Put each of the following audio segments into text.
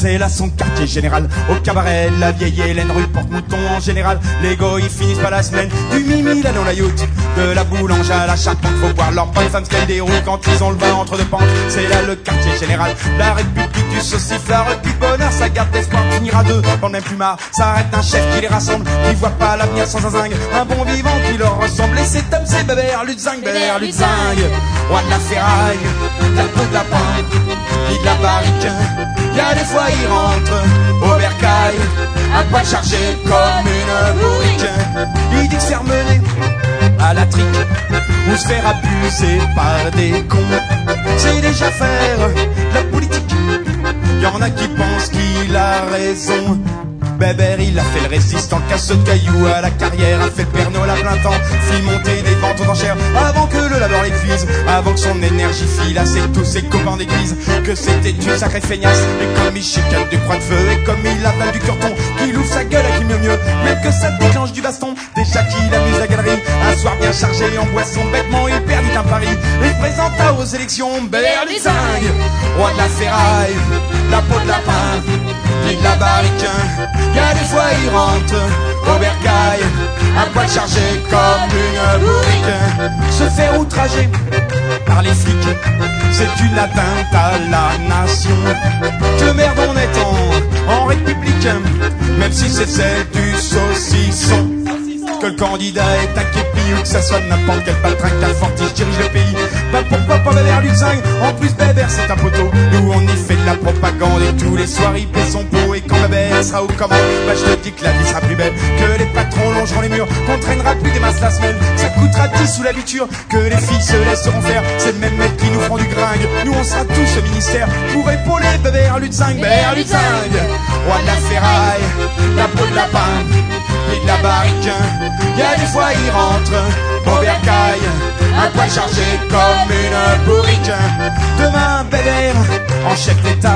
C'est là son quartier général. Au cabaret, la vieille Hélène, rue Porte-Mouton en général. Les gars, ils finissent pas la semaine. Du mimi, la non la youte. De la boulange à la charpente, faut voir leurs bonnes femmes qu'elles déroulent quand ils ont le vin entre deux pentes. C'est là le quartier général. La république du saucif, la république bonheur, ça garde l'espoir, finira deux. Dans le même plumard, ça arrête un chef qui les rassemble. Qui voit pas l'avenir sans un zingue. Un bon vivant qui leur ressemble. Et cet homme, c'est Bébert Lutzingue, Bébert Lutzingue. Roi de la ferraille, la peau de lapin, puis de la barrique. Y'a des fois il rentre au bercail, à poil chargé comme une bourrique. Il dit que se faire mener à la trique ou se faire abuser par des cons, c'est déjà faire la politique. Y'en a qui pensent qu'il a raison. Bébert, il a fait le résistant, casse de cailloux à la carrière, a fait le Père Noël à plein temps, fit monter des ventes aux enchères, avant que le laveur l'épuise, avant que son énergie file à tous ses copains d'église, que c'était une sacrée feignasse, et comme il chicane du croix de feu, et comme il avale du curton, qu'il ouvre sa gueule à qui mieux, même que ça déclenche du baston, déjà qu'il amuse la galerie, un soir bien chargé en boisson, bêtement il perdit un pari, et il présenta aux élections Bébert Lutzingue, roi de la ferraille, la peau de lapin, puis de la barrique. Y'a des fois il rentre au bercail, à poil chargé comme une bourrique. Se faire outrager par les flics, c'est une atteinte à la nation. Que merde on est en république, même si c'est celle du saucisson. Que le candidat est un képi ou que ça soit n'importe quel patron qu'un fortiche dirige le pays. Bah pourquoi pas Bébert Lutzingue? En plus Bébert c'est un poteau. Nous on y fait de la propagande et tous les soirs il paie son pot. Et quand Bébert sera au comment, bah je te dis que la vie sera plus belle. Que les patrons longeront les murs, qu'on traînera plus des masses la semaine. Ça coûtera 10 sous l'habitude, que les filles se laisseront faire. C'est le même mec qui nous feront du gringue. Nous on sera tous au ministère pour épauler Bébert Lutzingue. Bébert Lutzingue, roi de la ferraille, la peau de lapin et de la barrique. Y'a des fois il rentre au bercail, un poil chargé comme une bourrique. Demain Bébert en chef d'État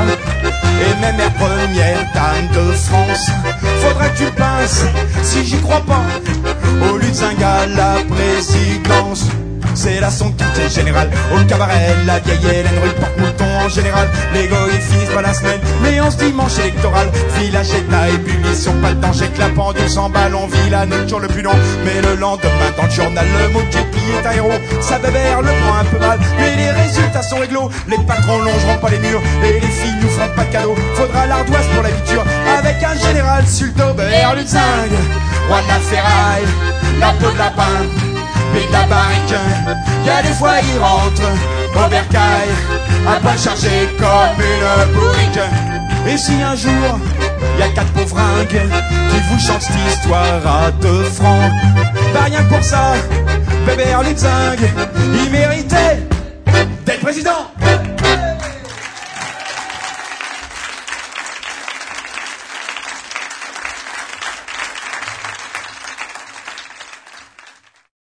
et même mère première dame de France. Faudra que tu pinces, si j'y crois pas, au Lutzingue à la présidence. C'est là son quartier général. Au cabaret, la vieille Hélène, rue Porte-Mouton en général. Les gars ils finissent pas la semaine, mais en ce dimanche électoral, village état et publition, pas le danger que la pendule s'emballe. On vit la nocturne le plus long, mais le lendemain dans le journal, le mot képi est un héros. Ça Bébert le prend un peu mal, mais les résultats sont réglo. Les patrons longeront pas les murs, et les filles nous feront pas de cadeaux. Faudra l'ardoise pour la viture, avec un général sur le dos. Bébert Lutzingue, roi de la ferraille, la peau de lapin, puis de la barrique. Y'a des fois il rentre au bercail, un poil chargé comme une bourrique. Et si un jour y'a 4 pauvringues qui vous chantent cette histoire à 2 francs, bah rien que pour ça, Bébert Lutzingue, il méritait d'être président.